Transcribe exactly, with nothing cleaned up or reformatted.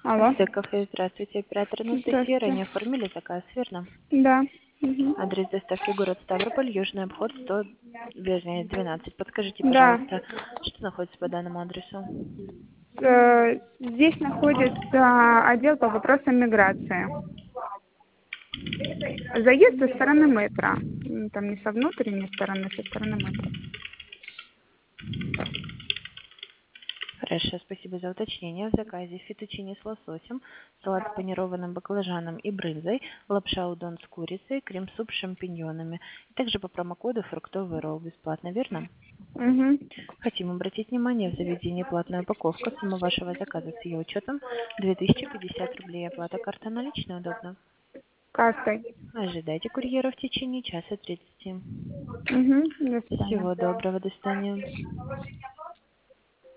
Алло. Стыков, здравствуйте, оператор Анастасия. Здравствуйте. Ранее оформили заказ, верно? Да. Мгм. Адрес доставки город Ставрополь, Южный обход сто, вернее, двенадцать. Подскажите, Да. пожалуйста, что находится по данному адресу? Э, Здесь находится отдел по вопросам миграции. Заезд со стороны метро. М, Там не со внутренней стороны, со стороны метро. Хорошо, спасибо за уточнение. В заказе фетучини с лососем, салат с панированным баклажаном и брынзой, лапша удон с курицей, крем-суп с шампиньонами. И также по промокоду фруктовый ролл бесплатно, верно? Угу. Хотим обратить внимание, в заведении платная упаковка, сумма вашего заказа с ее учетом две тысячи пятьдесят рублей. Оплата карта наличная удобно. Кастой. Ожидайте курьера в течение часа тридцати. Угу. До свидания. Всего доброго, до свидания.